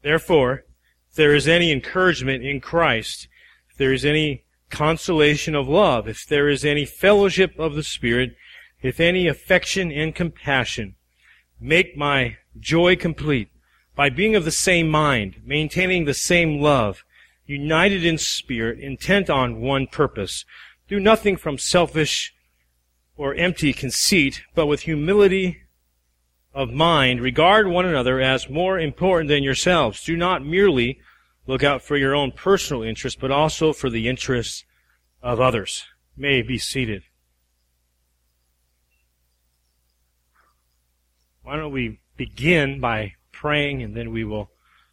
Therefore, if there is any encouragement in Christ, if there is any consolation of love, if there is any fellowship of the Spirit, if any affection and compassion, make my joy complete by being of the same mind, maintaining the same love, united in spirit, intent on one purpose. Do nothing from selfish or empty conceit, but with humility of mind, regard one another as more important than yourselves. Do not merely look out for your own personal interests, but also for the interests of others. You may be seated. Why don't we begin by praying, and then we will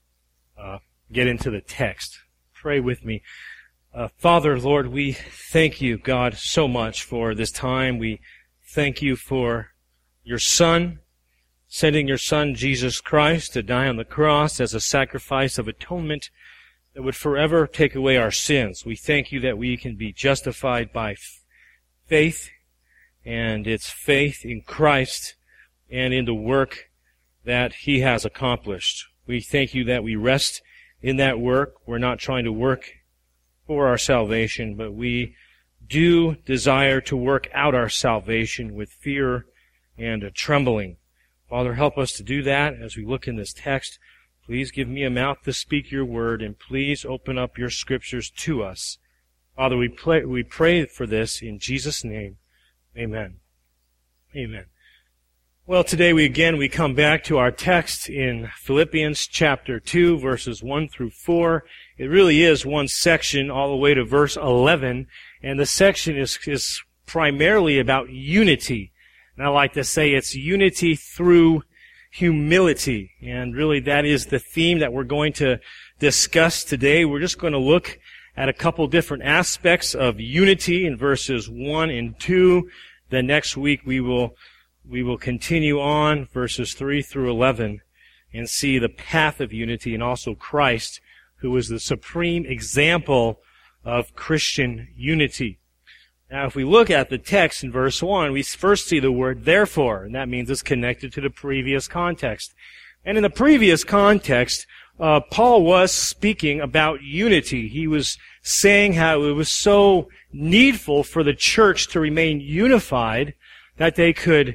get into the text. Pray with me. Father, Lord, we thank you, God, so much for this time. We thank you for your Son, sending your Son, Jesus Christ, to die on the cross as a sacrifice of atonement that would forever take away our sins. We thank you that we can be justified by faith, and it's faith in Christ and in the work that He has accomplished. We thank you that we rest in that work. We're not trying to work for our salvation, but we do desire to work out our salvation with fear and trembling. Father, help us to do that as we look in this text. Please give me a mouth to speak your word, and please open up your scriptures to us. Father, we pray for this in Jesus' name. Amen. Amen. Well, today we come back to our text in Philippians chapter 2, verses 1 through 4. It really is one section all the way to verse 11, and the section is primarily about unity. And I like to say it's unity through humility, and really that is the theme that we're going to discuss today. We're just going to look at a couple different aspects of unity in verses 1 and 2. Then next week we will continue on verses 3 through 11 and see the path of unity, and also Christ, who is the supreme example of Christian unity. Now, if we look at the text in verse 1, we first see the word therefore, and that means it's connected to the previous context. And in the previous context, Paul was speaking about unity. He was saying how it was so needful for the church to remain unified that they could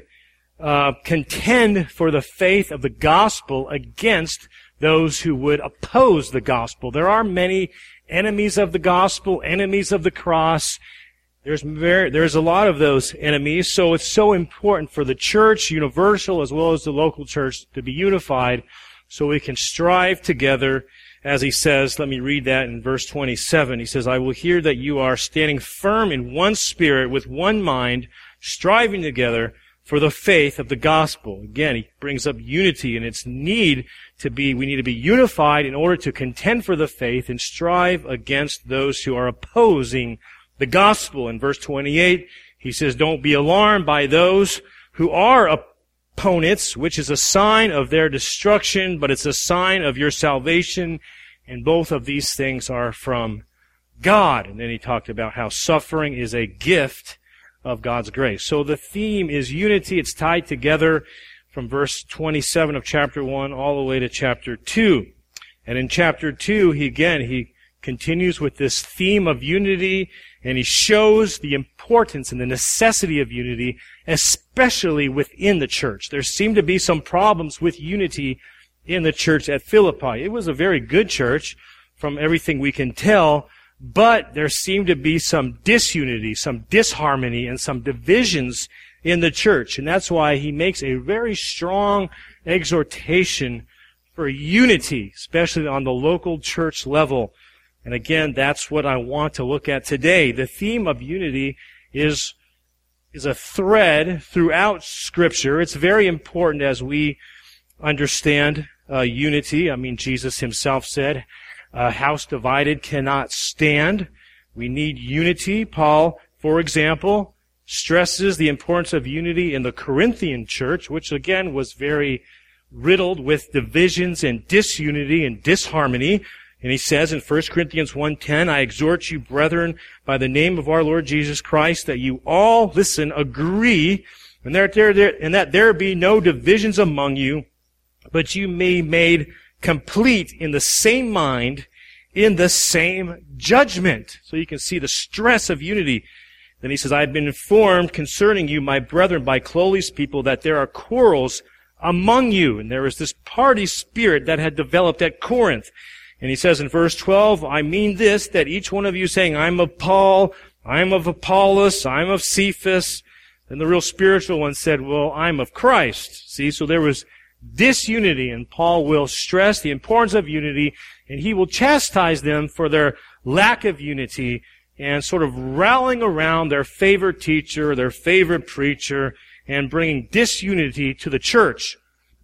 contend for the faith of the gospel against those who would oppose the gospel. There are many enemies of the gospel, enemies of the cross. There's a lot of those enemies, so it's so important for the church, universal as well as the local church, to be unified so we can strive together. As he says, let me read that in verse 27. He says, I will hear that you are standing firm in one spirit, with one mind, striving together for the faith of the gospel. Again, he brings up unity and its need to be, we need to be unified in order to contend for the faith and strive against those who are opposing the gospel. In verse 28, he says, don't be alarmed by those who are opponents, which is a sign of their destruction, but it's a sign of your salvation, and both of these things are from God. And then he talked about how suffering is a gift of God's grace. So the theme is unity. It's tied together from verse 27 of chapter 1 all the way to chapter 2. And in chapter 2, he continues with this theme of unity, and he shows the importance and the necessity of unity, especially within the church. There seemed to be some problems with unity in the church at Philippi. It was a very good church from everything we can tell, but there seemed to be some disunity, some disharmony, and some divisions in the church. And that's why he makes a very strong exhortation for unity, especially on the local church level. And again, that's what I want to look at today. The theme of unity is a thread throughout Scripture. It's very important as we understand unity. I mean, Jesus himself said, a house divided cannot stand. We need unity. Paul, for example, stresses the importance of unity in the Corinthian church, which again was very riddled with divisions and disunity and disharmony. And he says in 1 Corinthians 1:10, I exhort you, brethren, by the name of our Lord Jesus Christ, that you all, listen, agree, and that there be no divisions among you, but you may be made complete in the same mind, in the same judgment. So you can see the stress of unity. Then he says, I have been informed concerning you, my brethren, by Chloe's people, that there are quarrels among you. And there was this party spirit that had developed at Corinth. And he says in verse 12, I mean this, that each one of you saying, I'm of Paul, I'm of Apollos, I'm of Cephas. And the real spiritual one said, well, I'm of Christ. See, so there was disunity, and Paul will stress the importance of unity, and he will chastise them for their lack of unity and sort of rallying around their favorite teacher, their favorite preacher, and bringing disunity to the church.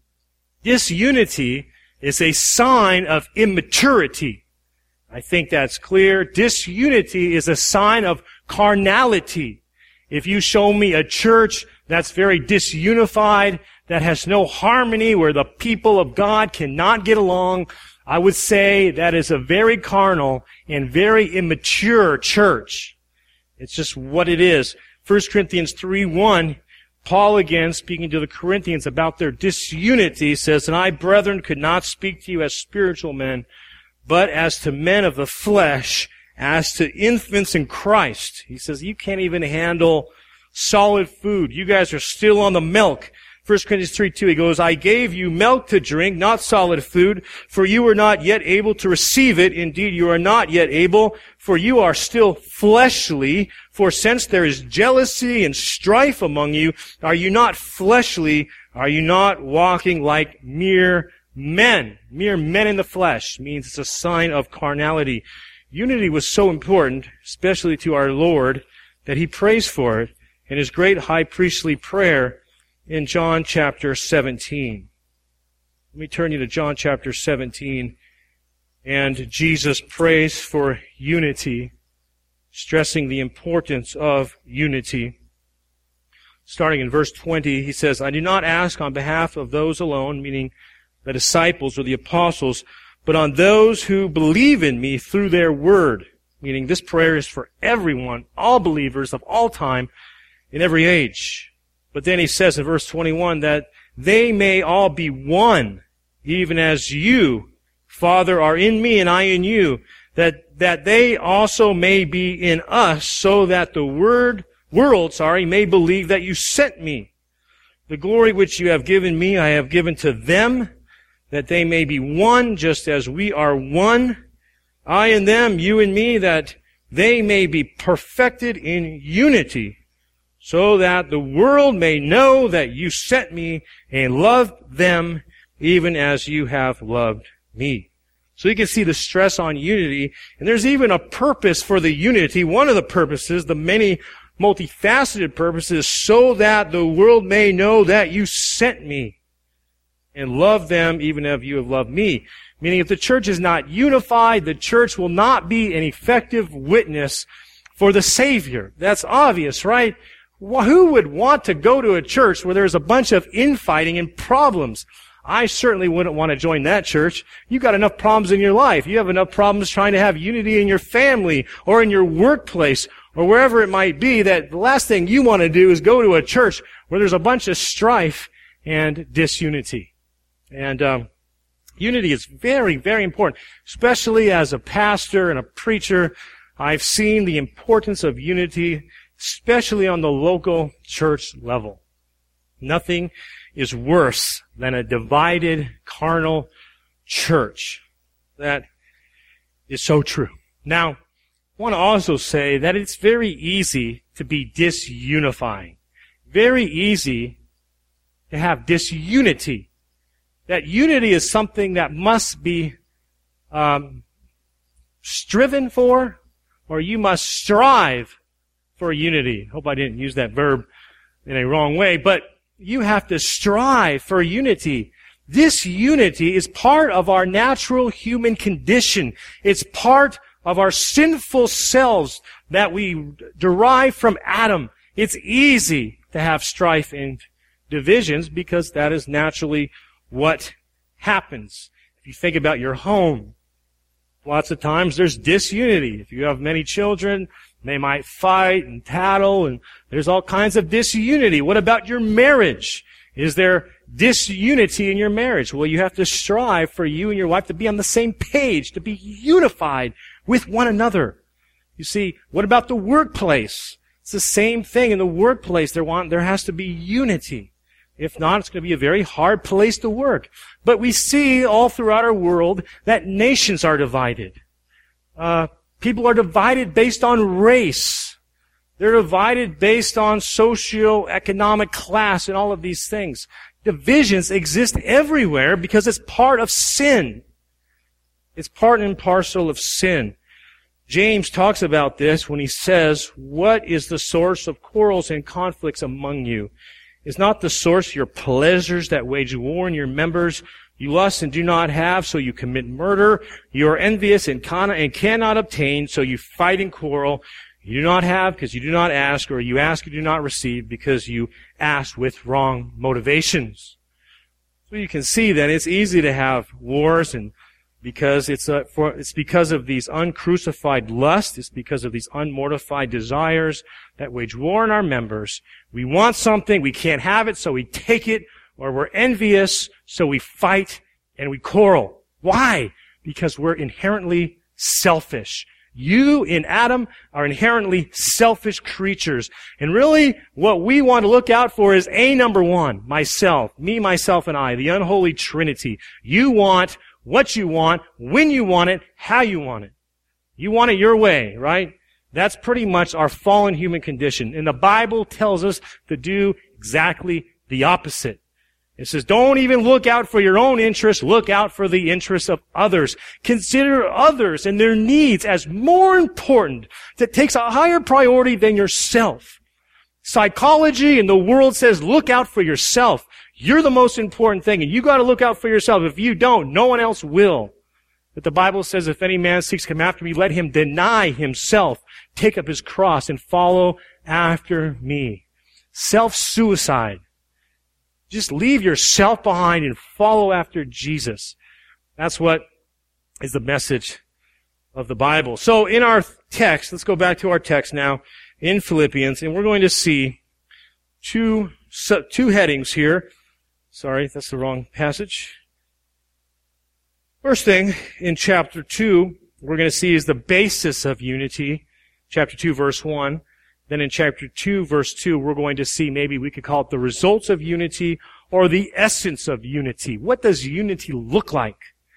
Disunity is a sign of immaturity. I think that's clear. Disunity is a sign of carnality. If you show me a church that's very disunified, that has no harmony, where the people of God cannot get along, I would say that is a very carnal and very immature church. It's just what it is. 1 Corinthians 3:1, Paul again, speaking to the Corinthians about their disunity, says, And I, brethren, could not speak to you as spiritual men, but as to men of the flesh, as to infants in Christ. He says, you can't even handle solid food. You guys are still on the milk. 1 Corinthians 3:2, he goes, I gave you milk to drink, not solid food, for you were not yet able to receive it. Indeed, you are not yet able, for you are still fleshly. For since there is jealousy and strife among you, are you not fleshly? Are you not walking like mere men? Mere men in the flesh means it's a sign of carnality. Unity was so important, especially to our Lord, that he prays for it in his great high priestly prayer in John chapter 17. Let me turn you to John chapter 17. And Jesus prays for unity, stressing the importance of unity. Starting in verse 20, he says, I do not ask on behalf of those alone, meaning the disciples or the apostles, but on those who believe in me through their word. Meaning this prayer is for everyone, all believers of all time, in every age. But then he says in verse 21 that they may all be one, even as you, Father, are in me and I in you, that they also may be in us, so that the world may believe that you sent me. The glory which you have given me, I have given to them, that they may be one, just as we are one. I and them, you and me, that they may be perfected in unity, so that the world may know that you sent me and loved them even as you have loved me. So you can see the stress on unity, and there's even a purpose for the unity. One of the purposes, the many multifaceted purposes, so that the world may know that you sent me and love them even as you have loved me. Meaning if the church is not unified, the church will not be an effective witness for the Savior. That's obvious, right? Who would want to go to a church where there's a bunch of infighting and problems? I certainly wouldn't want to join that church. You've got enough problems in your life. You have enough problems trying to have unity in your family or in your workplace or wherever it might be, that the last thing you want to do is go to a church where there's a bunch of strife and disunity. And unity is very, very important, especially as a pastor and a preacher. I've seen the importance of unity, especially on the local church level. Nothing is worse than a divided, carnal church. That is so true. Now, I want to also say that it's very easy to be disunifying. Very easy to have disunity. That unity is something that must be striven for, or you must strive for unity. Hope I didn't use that verb in a wrong way, but you have to strive for unity. This unity is part of our natural human condition. It's part of our sinful selves that we derive from Adam. It's easy to have strife and divisions because that is naturally what happens. If you think about your home, lots of times there's disunity. If you have many children, they might fight and tattle, and there's all kinds of disunity. What about your marriage? Is there disunity in your marriage? Well, you have to strive for you and your wife to be on the same page, to be unified with one another. You see, what about the workplace? It's the same thing in the workplace. There has to be unity. If not, it's going to be a very hard place to work. But we see all throughout our world that nations are divided. People are divided based on race. They're divided based on socio-economic class and all of these things. Divisions exist everywhere because it's part of sin. It's part and parcel of sin. James talks about this when he says, what is the source of quarrels and conflicts among you? Is not the source your pleasures that wage war in your members? You lust and do not have, so you commit murder. You are envious and cannot obtain, so you fight and quarrel. You do not have because you do not ask, or you ask and do not receive because you ask with wrong motivations. So you can see that it's easy to have wars, and because it's because of these uncrucified lusts, it's because of these unmortified desires that wage war in our members. We want something, we can't have it, so we take it, or we're envious, so we fight and we quarrel. Why? Because we're inherently selfish. You in Adam are inherently selfish creatures. And really, what we want to look out for is number one, myself, me, myself, and I, the unholy trinity. You want what you want, when you want it, how you want it. You want it your way, right? That's pretty much our fallen human condition. And the Bible tells us to do exactly the opposite. It says, don't even look out for your own interests, look out for the interests of others. Consider others and their needs as more important. That takes a higher priority than yourself. Psychology and the world says, look out for yourself. You're the most important thing, and you got to look out for yourself. If you don't, no one else will. But the Bible says, if any man seeks to come after me, let him deny himself, take up his cross, and follow after me. Self-suicide. Just leave yourself behind and follow after Jesus. That's what is the message of the Bible. So in our text, let's go back to our text now in Philippians, and we're going to see two headings here. Sorry, that's the wrong passage. First thing in chapter 2, we're going to see is the basis of unity. Chapter 2, verse 1. Then in chapter 2, verse 2, we're going to see, maybe we could call it the results of unity or the essence of unity. What does unity look like?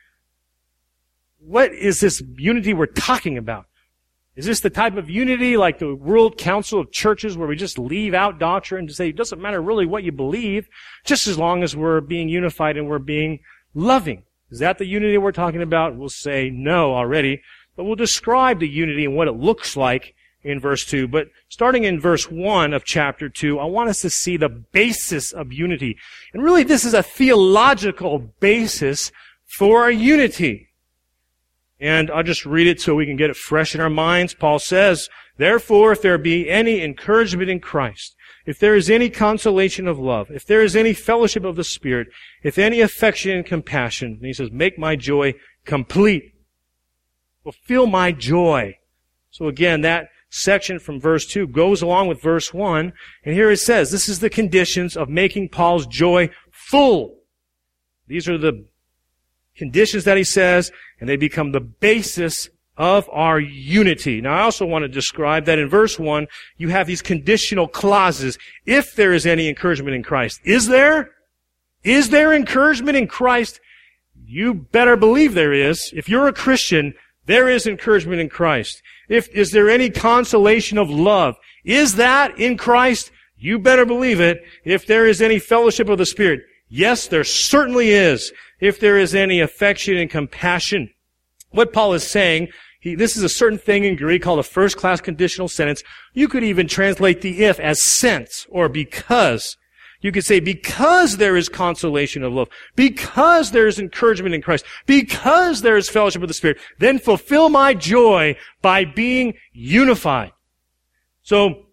What is this unity we're talking about? Is this the type of unity like the World Council of Churches where we just leave out doctrine to say it doesn't matter really what you believe, just as long as we're being unified and we're being loving? Is that the unity we're talking about? We'll say no already, but we'll describe the unity and what it looks like in verse 2. But starting in verse 1 of chapter 2, I want us to see the basis of unity. And really this is a theological basis for our unity. And I'll just read it so we can get it fresh in our minds. Paul says, therefore, if there be any encouragement in Christ, if there is any consolation of love, if there is any fellowship of the Spirit, if any affection and compassion, and he says, make my joy complete. Fulfill my joy. So again, that section from verse 2 goes along with verse 1. And here it says, this is the conditions of making Paul's joy full. These are the conditions that he says, and they become the basis of our unity. Now, I also want to describe that in verse 1, you have these conditional clauses. If there is any encouragement in Christ. Is there? Is there encouragement in Christ? You better believe there is. If you're a Christian, there is encouragement in Christ. Is there any consolation of love? Is that in Christ? You better believe it. If there is any fellowship of the Spirit, yes, there certainly is. If there is any affection and compassion. What Paul is saying, this is a certain thing in Greek called a first-class conditional sentence. You could even translate the if as since or because. You could say, because there is consolation of love, because there is encouragement in Christ, because there is fellowship of the Spirit, then fulfill my joy by being unified. So,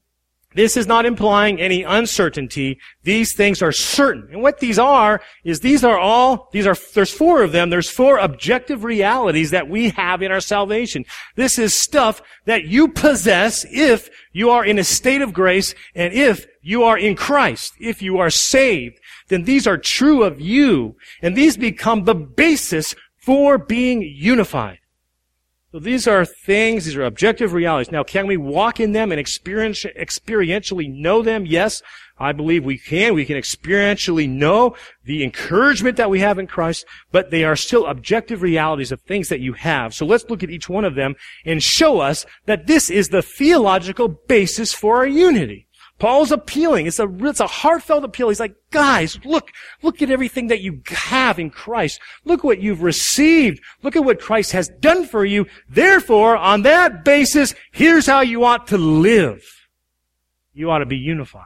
This is not implying any uncertainty. These things are certain. And what these are is there's four of them. There's four objective realities that we have in our salvation. This is stuff that you possess if you are in a state of grace and if you are in Christ. If you are saved, then these are true of you. And these become the basis for being unified. So these are things, these are objective realities. Now, can we walk in them and experientially know them? Yes, I believe we can. We can experientially know the encouragement that we have in Christ, but they are still objective realities of things that you have. So let's look at each one of them and show us that this is the theological basis for our unity. Paul's appealing. It's a heartfelt appeal. He's like, guys, look at everything that you have in Christ. Look what you've received. Look at what Christ has done for you. Therefore, on that basis, here's how you ought to live. You ought to be unified.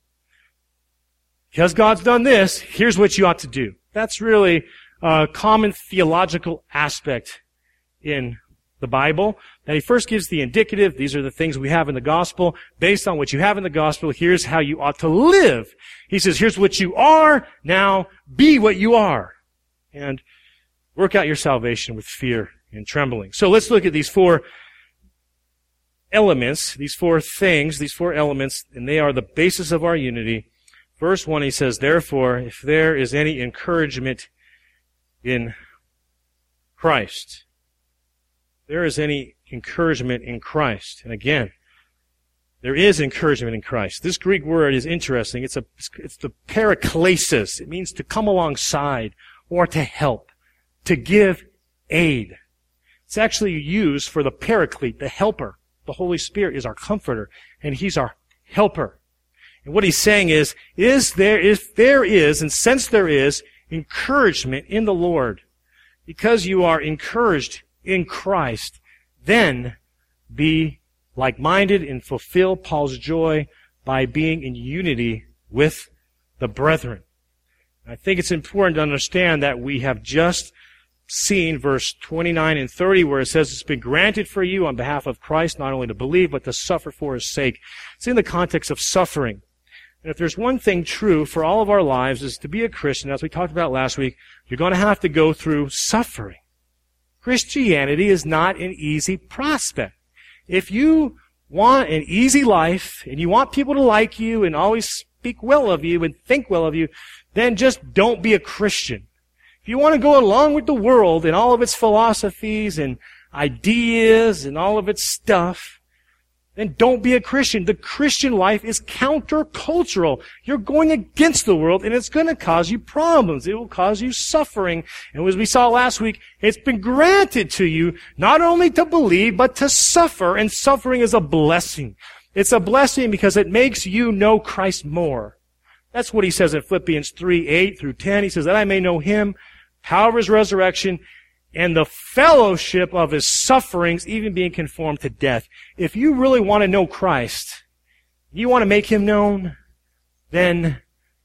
Because God's done this, here's what you ought to do. That's really a common theological aspect in the Bible, that he first gives the indicative. These are the things we have in the gospel. Based on what you have in the gospel, here's how you ought to live. He says, here's what you are. Now be what you are. And work out your salvation with fear and trembling. So let's look at these four elements, these four things, these four elements, and they are the basis of our unity. Verse 1, he says, therefore, if there is any encouragement in Christ, there is any encouragement in Christ. And again, there is encouragement in Christ. This Greek word is interesting. It's the paraklesis. It means to come alongside or to help, to give aid. It's actually used for the paraclete, the helper. The Holy Spirit is our comforter, and He's our helper. And what he's saying is if there is, and since there is, encouragement in the Lord, because you are encouraged in Christ, then be like-minded and fulfill Paul's joy by being in unity with the brethren. I think it's important to understand that we have just seen verse 29 and 30 where it says it's been granted for you on behalf of Christ not only to believe but to suffer for His sake. It's in the context of suffering. And if there's one thing true for all of our lives is to be a Christian, as we talked about last week, you're going to have to go through suffering. Christianity is not an easy prospect. If you want an easy life and you want people to like you and always speak well of you and think well of you, then just don't be a Christian. If you want to go along with the world and all of its philosophies and ideas and all of its stuff, then don't be a Christian. The Christian life is countercultural. You're going against the world, and it's going to cause you problems. It will cause you suffering. And as we saw last week, it's been granted to you not only to believe, but to suffer, and suffering is a blessing. It's a blessing because it makes you know Christ more. That's what he says in Philippians 3:8-10. He says, that I may know Him, power of His resurrection, and the fellowship of His sufferings, even being conformed to death. If you really want to know Christ, you want to make Him known, then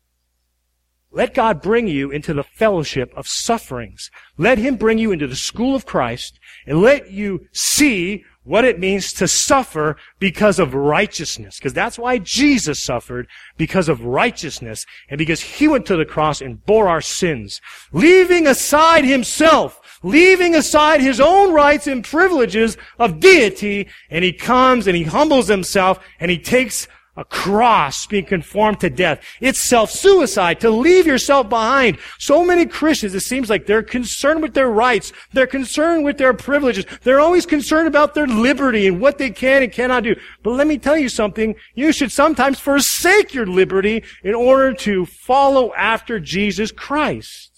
let God bring you into the fellowship of sufferings. Let Him bring you into the school of Christ, and let you see what it means to suffer because of righteousness. Because that's why Jesus suffered, because of righteousness, and because He went to the cross and bore our sins, leaving aside Himself, leaving aside His own rights and privileges of deity, and He comes and He humbles Himself and He takes a cross, being conformed to death. It's self-suicide to leave yourself behind. So many Christians, it seems like they're concerned with their rights. They're concerned with their privileges. They're always concerned about their liberty and what they can and cannot do. But let me tell you something. You should sometimes forsake your liberty in order to follow after Jesus Christ.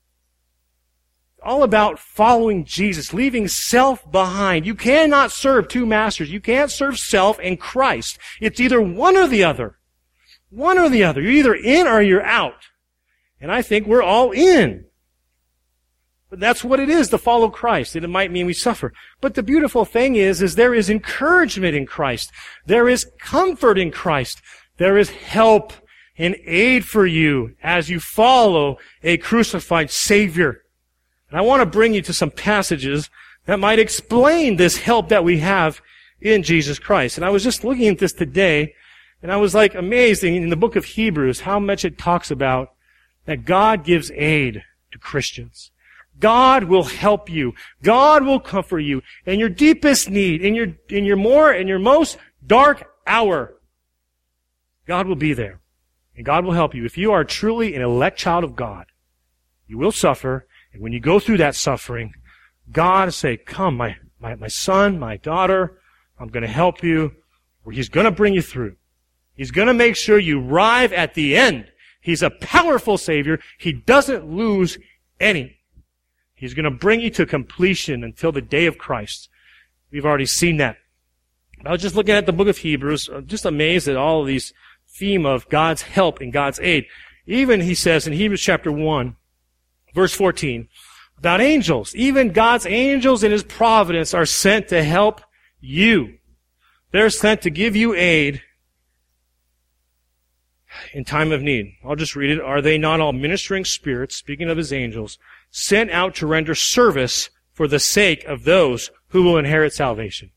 All about following Jesus, leaving self behind. You cannot serve two masters. You can't serve self and Christ. It's either one or the other. One or the other. You're either in or you're out. And I think we're all in. But that's what it is to follow Christ. And it might mean we suffer. But the beautiful thing is there is encouragement in Christ. There is comfort in Christ. There is help and aid for you as you follow a crucified Savior. And I want to bring you to some passages that might explain this help that we have in Jesus Christ. And I was just looking at this today, And I was like amazed in the book of Hebrews how much it talks about that God gives aid to Christians. God will help you. God will comfort you in your deepest need, in your most dark hour. God will be there. And God will help you. If you are truly an elect child of God, you will suffer. And when you go through that suffering, God will say, come, my son, my daughter, I'm going to help you. Or He's going to bring you through. He's going to make sure you arrive at the end. He's a powerful Savior. He doesn't lose any. He's going to bring you to completion until the day of Christ. We've already seen that. I was just looking at the book of Hebrews, just amazed at all of these theme of God's help and God's aid. Even he says in Hebrews chapter 1, verse 14, about angels. Even God's angels in His providence are sent to help you. They're sent to give you aid in time of need. I'll just read it. Are they not all ministering spirits, speaking of His angels, sent out to render service for the sake of those who will inherit salvation?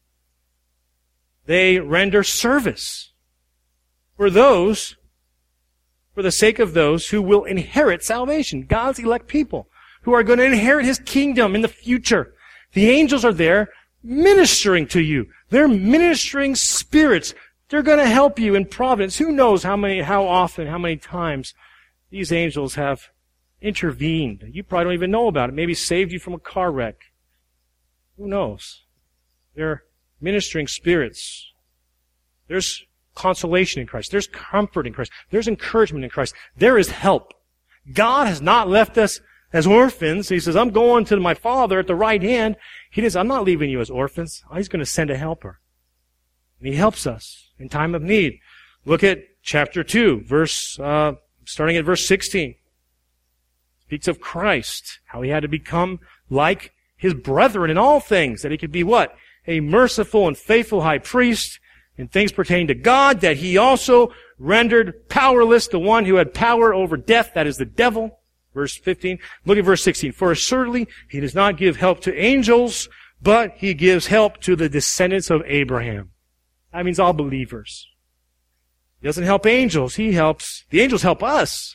They render service for the sake of those who will inherit salvation. God's elect people who are going to inherit His kingdom in the future. The angels are there ministering to you. They're ministering spirits. They're going to help you in providence. Who knows how often, how many times these angels have intervened. You probably don't even know about it. Maybe saved you from a car wreck. Who knows? They're ministering spirits. There's consolation in Christ. There's comfort in Christ. There's encouragement in Christ. There is help. God has not left us as orphans. He says, I'm going to my Father at the right hand. He says, I'm not leaving you as orphans. He's going to send a helper. And He helps us in time of need. Look at chapter 2, starting at verse 16. Speaks of Christ, how He had to become like His brethren in all things, that He could be what? A merciful and faithful high priest in things pertaining to God, that He also rendered powerless the one who had power over death, that is the devil. Verse 15. Look at verse 16. For assuredly He does not give help to angels, but He gives help to the descendants of Abraham. That means all believers. He doesn't help angels. The angels help us.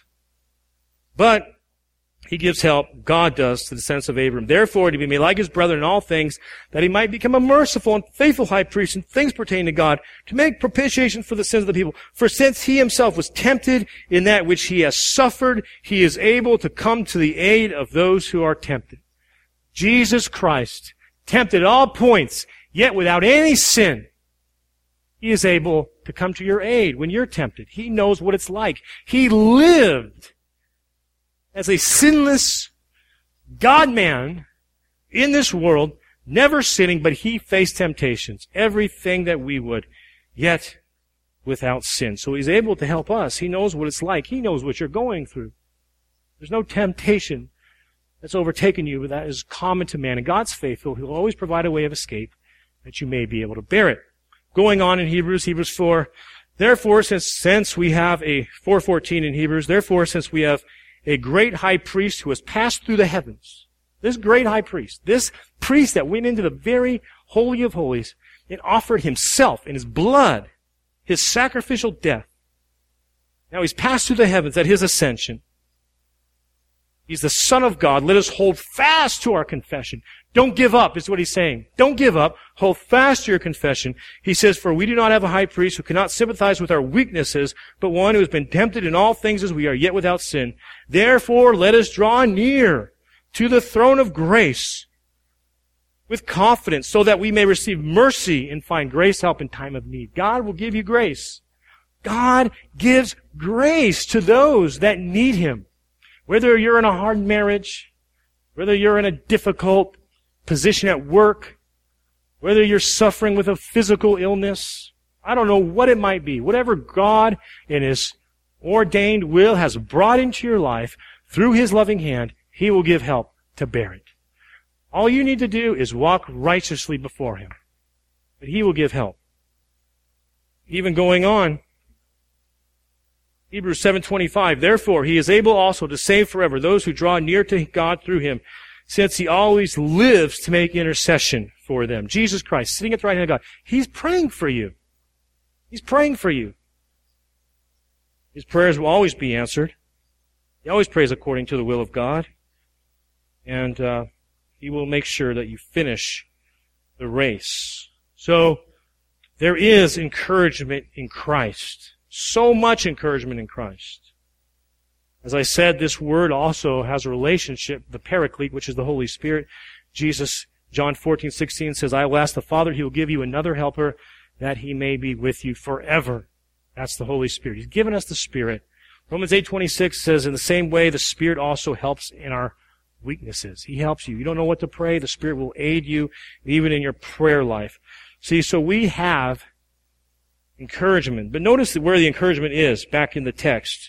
But He gives help, God does, to the descendants of Abraham. Therefore, to be made like His brethren in all things, that He might become a merciful and faithful high priest in things pertaining to God, to make propitiation for the sins of the people. For since He Himself was tempted in that which He has suffered, He is able to come to the aid of those who are tempted. Jesus Christ, tempted at all points, yet without any sin, He is able to come to your aid when you're tempted. He knows what it's like. He lived as a sinless God-man in this world, never sinning, but He faced temptations, everything that we would, yet without sin. So He's able to help us. He knows what it's like. He knows what you're going through. There's no temptation that's overtaken you, but that is common to man. And God's faithful. He'll always provide a way of escape that you may be able to bear it. Going on in Hebrews 4, therefore, since we have 4:14 in Hebrews, therefore, since we have a great high priest who has passed through the heavens. This great high priest, this priest that went into the very holy of holies and offered Himself and His blood, His sacrificial death. Now He's passed through the heavens at His ascension. He's the Son of God. Let us hold fast to our confession. Don't give up, is what He's saying. Don't give up. Hold fast to your confession. He says, for we do not have a high priest who cannot sympathize with our weaknesses, but one who has been tempted in all things as we are, yet without sin. Therefore, let us draw near to the throne of grace with confidence, so that we may receive mercy and find grace help in time of need. God will give you grace. God gives grace to those that need Him. Whether you're in a hard marriage, whether you're in a difficult position at work, whether you're suffering with a physical illness, I don't know what it might be. Whatever God in His ordained will has brought into your life through His loving hand, He will give help to bear it. All you need to do is walk righteously before Him. But He will give help. Even going on, Hebrews 7:25, therefore He is able also to save forever those who draw near to God through Him, since He always lives to make intercession for them. Jesus Christ, sitting at the right hand of God, He's praying for you. He's praying for you. His prayers will always be answered. He always prays according to the will of God. And He will make sure that you finish the race. So, there is encouragement in Christ. So much encouragement in Christ. As I said, this word also has a relationship, the Paraclete, which is the Holy Spirit. Jesus, John 14:16 says, I will ask the Father, He will give you another helper, that He may be with you forever. That's the Holy Spirit. He's given us the Spirit. Romans 8:26 says, in the same way, the Spirit also helps in our weaknesses. He helps you. You don't know what to pray, the Spirit will aid you, even in your prayer life. See, so we have encouragement. But notice where the encouragement is, back in the text.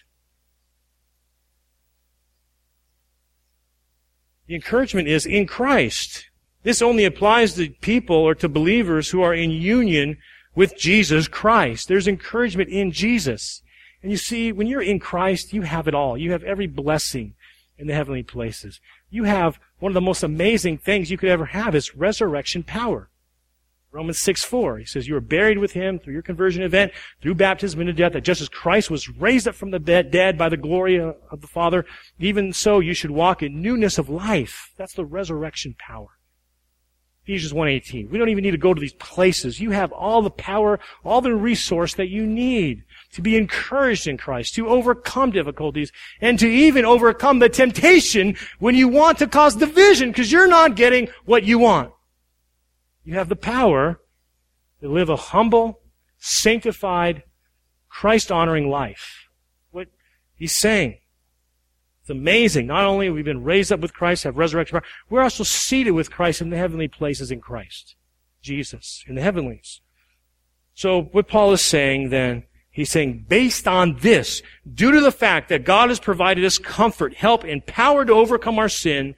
The encouragement is in Christ. This only applies to people or to believers who are in union with Jesus Christ. There's encouragement in Jesus. And you see, when you're in Christ, you have it all. You have every blessing in the heavenly places. You have one of the most amazing things you could ever have is resurrection power. Romans 6:4, he says, you are buried with Him through your conversion event, through baptism into death, that just as Christ was raised up from the dead by the glory of the Father, even so you should walk in newness of life. That's the resurrection power. Ephesians 1:18. We don't even need to go to these places. You have all the power, all the resource that you need to be encouraged in Christ, to overcome difficulties, and to even overcome the temptation when you want to cause division because you're not getting what you want. You have the power to live a humble, sanctified, Christ-honoring life. What he's saying. It's amazing. Not only have we been raised up with Christ, have resurrection power, we're also seated with Christ in the heavenly places in Christ. Jesus, in the heavenlies. So what Paul is saying then, he's saying, based on this, due to the fact that God has provided us comfort, help, and power to overcome our sin,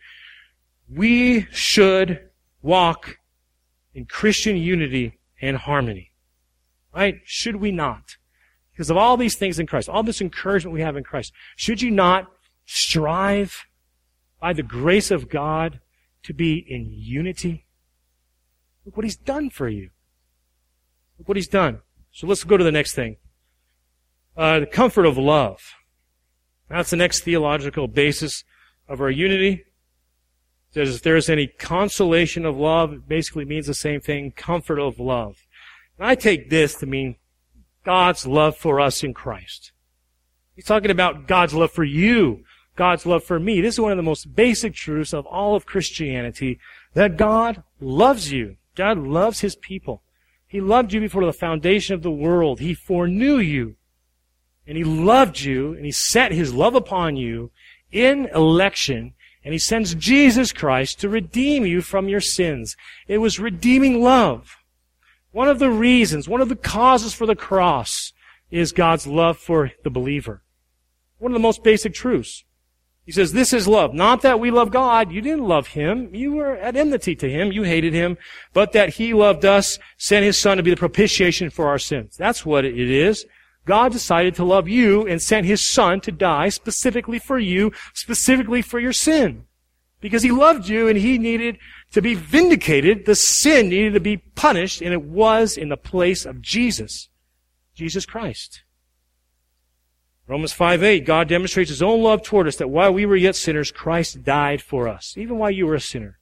we should walk in Christian unity and harmony. Right? Should we not? Because of all these things in Christ, all this encouragement we have in Christ, should you not strive by the grace of God to be in unity? Look what He's done for you. Look what He's done. So let's go to the next thing. The comfort of love. That's the next theological basis of our unity. It says if there is any consolation of love, it basically means the same thing, comfort of love. And I take this to mean God's love for us in Christ. He's talking about God's love for you, God's love for me. This is one of the most basic truths of all of Christianity, that God loves you. God loves His people. He loved you before the foundation of the world. He foreknew you. And He loved you, and He set His love upon you in election, and He sends Jesus Christ to redeem you from your sins. It was redeeming love. One of the reasons, one of the causes for the cross is God's love for the believer. One of the most basic truths. He says, this is love. Not that we love God. You didn't love Him. You were at enmity to Him. You hated Him. But that He loved us, sent His Son to be the propitiation for our sins. That's what it is. God decided to love you and sent His Son to die specifically for you, specifically for your sin. Because He loved you and He needed to be vindicated. The sin needed to be punished, and it was in the place of Jesus. Jesus Christ. Romans 5:8, God demonstrates His own love toward us, that while we were yet sinners, Christ died for us. Even while you were a sinner.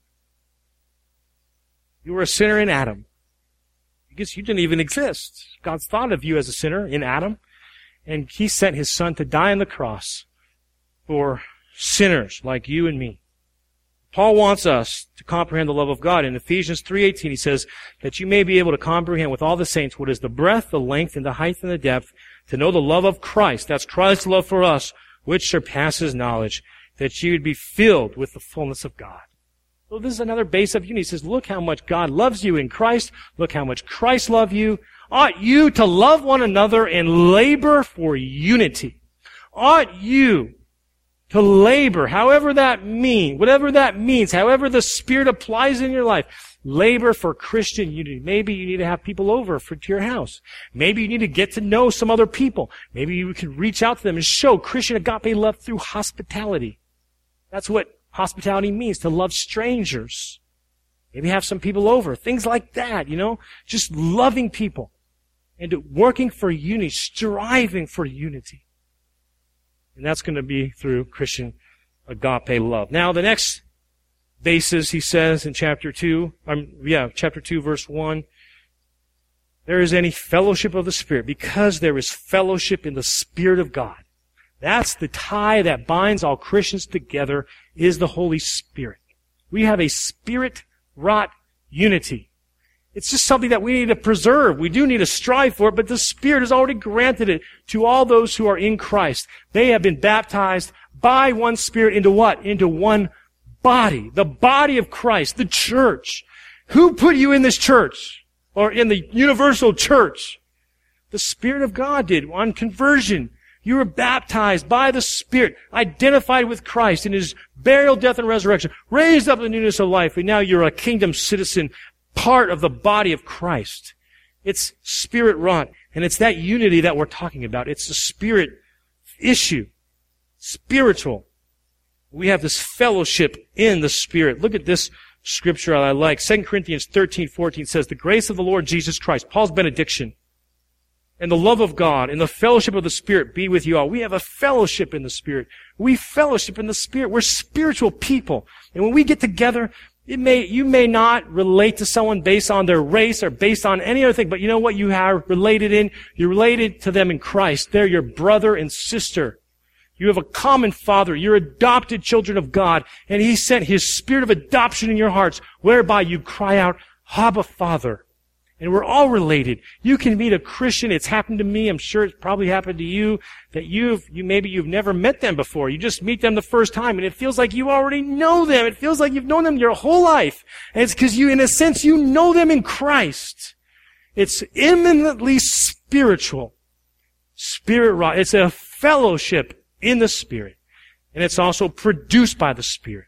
You were a sinner in Adam. Because you didn't even exist. God thought of you as a sinner in Adam, and He sent His Son to die on the cross for sinners like you and me. Paul wants us to comprehend the love of God. In Ephesians 3:18, he says that you may be able to comprehend with all the saints what is the breadth, the length, and the height, and the depth, to know the love of Christ. That's Christ's love for us, which surpasses knowledge, that you would be filled with the fullness of God. So this is another base of unity. He says, look how much God loves you in Christ. Look how much Christ loved you. Ought you to love one another and labor for unity? Ought you to labor, however that means, whatever that means, however the Spirit applies in your life, labor for Christian unity. Maybe you need to have people over to your house. Maybe you need to get to know some other people. Maybe you can reach out to them and show Christian agape love through hospitality. That's what hospitality means, to love strangers. Maybe have some people over. Things like that, Just loving people. And working for unity, striving for unity. And that's going to be through Christian agape love. Now, the next basis, he says in chapter 2, verse 1, there is any fellowship of the Spirit, because there is fellowship in the Spirit of God. That's the tie that binds all Christians together, is the Holy Spirit. We have a Spirit-wrought unity. It's just something that we need to preserve. We do need to strive for it, but the Spirit has already granted it to all those who are in Christ. They have been baptized by one Spirit into what? Into one body. The body of Christ, the church. Who put you in this church? Or in the universal church? The Spirit of God did on conversion. You were baptized by the Spirit, identified with Christ in His burial, death, and resurrection, raised up in the newness of life, and now you're a kingdom citizen, part of the body of Christ. It's Spirit-wrought, and it's that unity that we're talking about. It's the Spirit issue. Spiritual. We have this fellowship in the Spirit. Look at this scripture I like. 2 Corinthians 13:14 says, the grace of the Lord Jesus Christ, Paul's benediction, and the love of God, and the fellowship of the Spirit be with you all. We have a fellowship in the Spirit. We fellowship in the Spirit. We're spiritual people. And when we get together, you may not relate to someone based on their race or based on any other thing, but you know what you are related in? You're related to them in Christ. They're your brother and sister. You have a common Father. You're adopted children of God, and He sent His Spirit of adoption in your hearts, whereby you cry out, Abba, Father. And we're all related. You can meet a Christian. It's happened to me. I'm sure it's probably happened to you, that maybe you've never met them before. You just meet them the first time, and it feels like you already know them. It feels like you've known them your whole life. And it's because in a sense, you know them in Christ. It's eminently spiritual. Spirit-wrought. It's a fellowship in the Spirit. And it's also produced by the Spirit.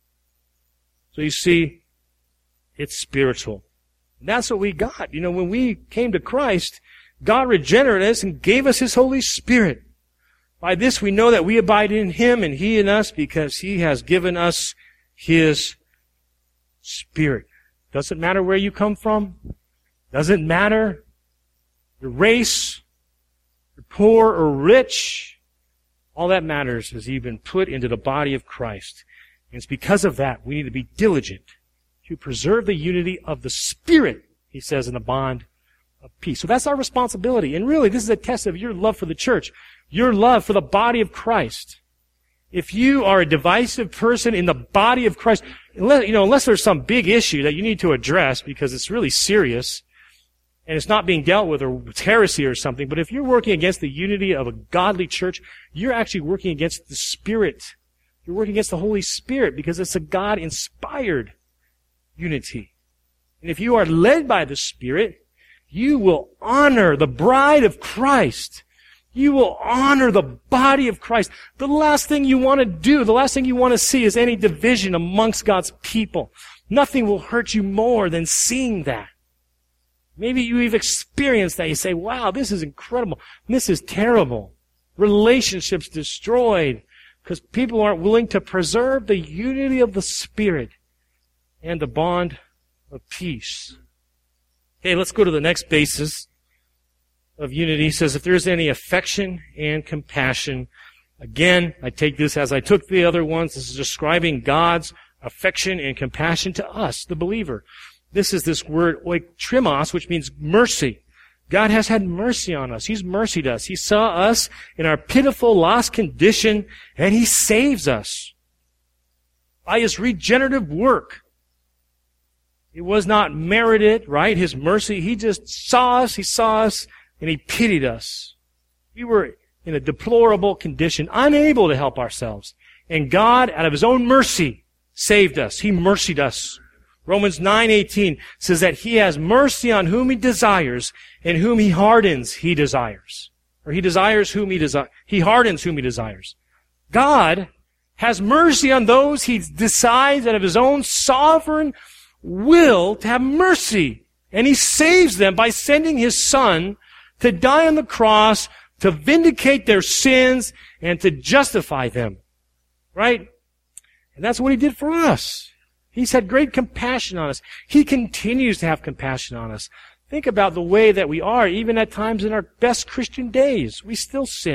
So you see, it's spiritual. And that's what we got. When we came to Christ, God regenerated us and gave us His Holy Spirit. By this we know that we abide in Him and He in us, because He has given us His Spirit. Doesn't matter where you come from. Doesn't matter your race, you're poor or rich. All that matters is you've been put into the body of Christ. And it's because of that we need to be diligent to preserve the unity of the Spirit, he says, in the bond of peace. So that's our responsibility. And really, this is a test of your love for the church, your love for the body of Christ. If you are a divisive person in the body of Christ, unless there's some big issue that you need to address because it's really serious and it's not being dealt with, or it's heresy or something, but if you're working against the unity of a godly church, you're actually working against the Spirit. You're working against the Holy Spirit, because it's a God-inspired unity. And if you are led by the Spirit, you will honor the bride of Christ. You will honor the body of Christ. The last thing you want to do, the last thing you want to see is any division amongst God's people. Nothing will hurt you more than seeing that. Maybe you've experienced that. You say, wow, this is incredible. This is terrible. Relationships destroyed because people aren't willing to preserve the unity of the Spirit and the bond of peace. Okay, let's go to the next basis of unity. He says, if there's any affection and compassion, again, I take this as I took the other ones. This is describing God's affection and compassion to us, the believer. This is this word oiktrimos, which means mercy. God has had mercy on us. He's mercied us. He saw us in our pitiful, lost condition, and He saves us by His regenerative work. It was not merited, right? His mercy. He just saw us, and He pitied us. We were in a deplorable condition, unable to help ourselves. And God, out of His own mercy, saved us. He mercied us. Romans 9:18 says that He has mercy on whom He desires, and whom He hardens, He desires. Or He desires whom He desires. He hardens whom He desires. God has mercy on those He decides out of His own sovereign will to have mercy. And He saves them by sending His Son to die on the cross, to vindicate their sins, and to justify them. Right? And that's what He did for us. He's had great compassion on us. He continues to have compassion on us. Think about the way that we are, even at times in our best Christian days. We still sin.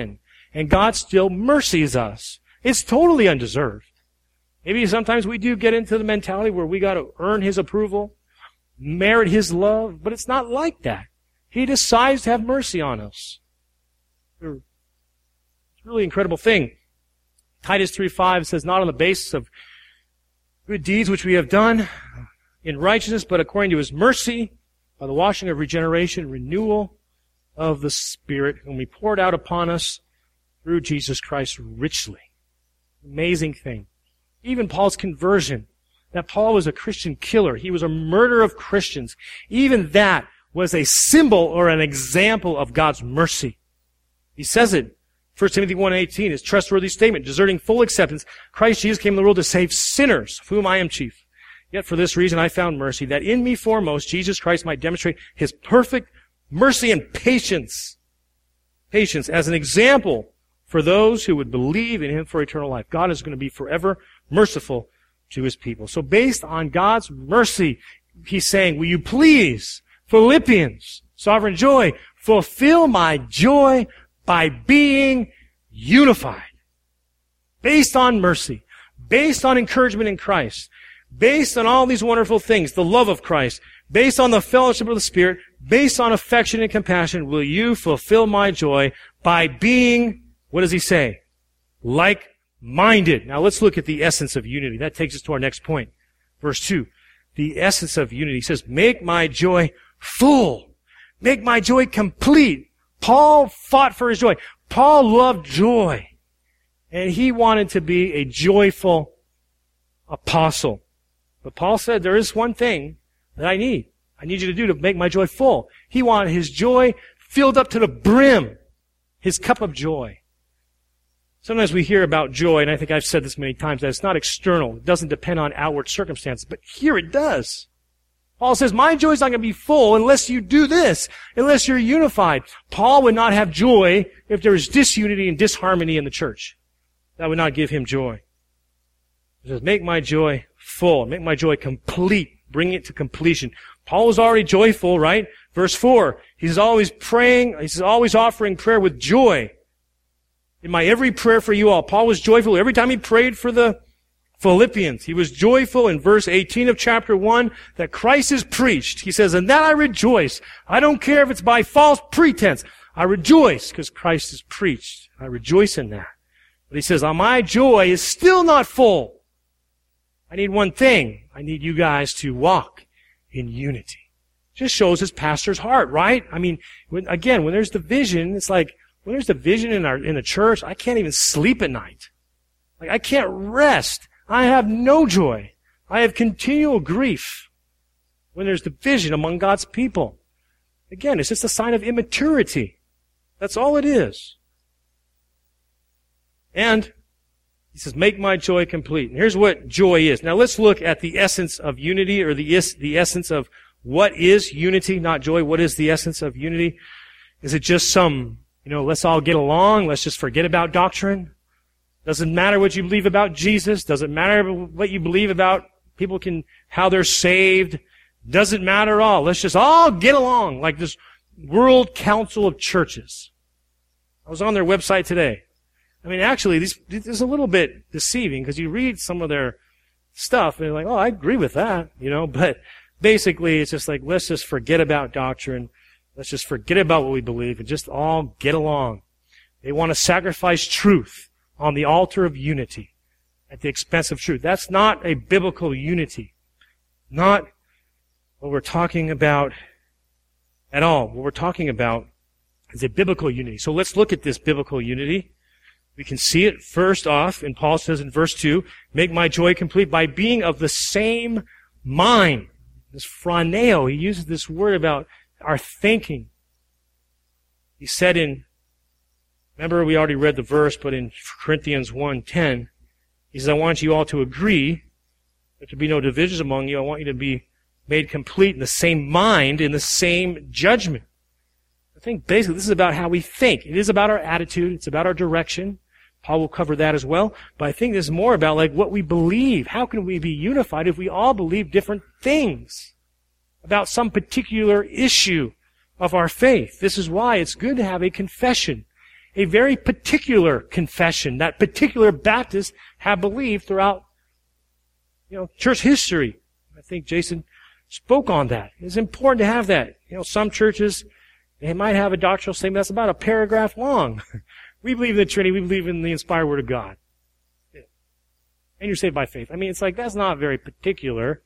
and God still mercies us. It's totally undeserved. Maybe sometimes we do get into the mentality where we got to earn His approval, merit His love, but it's not like that. He decides to have mercy on us. It's a really incredible thing. Titus 3:5 says, not on the basis of good deeds which we have done in righteousness, but according to His mercy, by the washing of regeneration, renewal of the Spirit, whom He poured out upon us through Jesus Christ richly. Amazing thing. Even Paul's conversion, that Paul was a Christian killer. He was a murderer of Christians. Even that was a symbol or an example of God's mercy. He says it, 1 Timothy 1:18, his trustworthy statement, deserting full acceptance, Christ Jesus came in the world to save sinners, of whom I am chief. Yet for this reason I found mercy, that in me foremost Jesus Christ might demonstrate His perfect mercy and patience. Patience as an example for those who would believe in Him for eternal life. God is going to be forever merciful to His people. So based on God's mercy, He's saying, will you please, Philippians, sovereign joy, fulfill my joy by being unified. Based on mercy, based on encouragement in Christ, based on all these wonderful things, the love of Christ, based on the fellowship of the Spirit, based on affection and compassion, will you fulfill my joy by being, what does he say? Like-minded. Now let's look at the essence of unity. That takes us to our next point. Verse 2. The essence of unity. He says, make my joy full. Make my joy complete. Paul fought for his joy. Paul loved joy. And he wanted to be a joyful apostle. But Paul said, there is one thing that I need. I need you to do to make my joy full. He wanted his joy filled up to the brim. His cup of joy. Sometimes we hear about joy, and I think I've said this many times, that it's not external. It doesn't depend on outward circumstances. But here it does. Paul says, my joy is not going to be full unless you do this, unless you're unified. Paul would not have joy if there was disunity and disharmony in the church. That would not give him joy. He says, make my joy full, make my joy complete, bring it to completion. Paul was already joyful, right? Verse 4, he's always praying, he's always offering prayer with joy. In my every prayer for you all, Paul was joyful. Every time he prayed for the Philippians, he was joyful in verse 18 of chapter 1 that Christ is preached. He says, and that I rejoice. I don't care if it's by false pretense. I rejoice because Christ is preached. I rejoice in that. But he says, my joy is still not full. I need one thing. I need you guys to walk in unity. Just shows his pastor's heart, right? I mean, when there's division, it's like, when there's division in the church, I can't even sleep at night. Like, I can't rest. I have no joy. I have continual grief when there's division among God's people. Again, it's just a sign of immaturity. That's all it is. And he says, make my joy complete. And here's what joy is. Now let's look at the essence of unity, or the essence of what is unity, not joy. What is the essence of unity? Is it just some, let's all get along, let's just forget about doctrine? Doesn't matter what you believe about Jesus. Doesn't matter what you believe about how they're saved. Doesn't matter at all. Let's just all get along like this World Council of Churches. I was on their website today. I mean, actually, this is a little bit deceiving because you read some of their stuff and you're like, oh, I agree with that, but basically it's just like, let's just forget about doctrine. Let's just forget about what we believe and just all get along. They want to sacrifice truth on the altar of unity at the expense of truth. That's not a biblical unity. Not what we're talking about at all. What we're talking about is a biblical unity. So let's look at this biblical unity. We can see it first off, and Paul says in verse 2, make my joy complete by being of the same mind. This phroneo, he uses this word about our thinking. He said remember we already read the verse, but in Corinthians 1:10, he says, I want you all to agree, there to be no divisions among you. I want you to be made complete in the same mind, in the same judgment. I think basically this is about how we think. It is about our attitude. It's about our direction. Paul will cover that as well. But I think this is more about like what we believe. How can we be unified if we all believe different things about some particular issue of our faith? This is why it's good to have a confession a very particular confession that particular Baptists have believed throughout, church history. I think Jason spoke on that. It's important to have that. Some churches, they might have a doctrinal statement that's about a paragraph long. We believe in the Trinity. We believe in the inspired Word of God. And you're saved by faith. It's like, that's not very particular.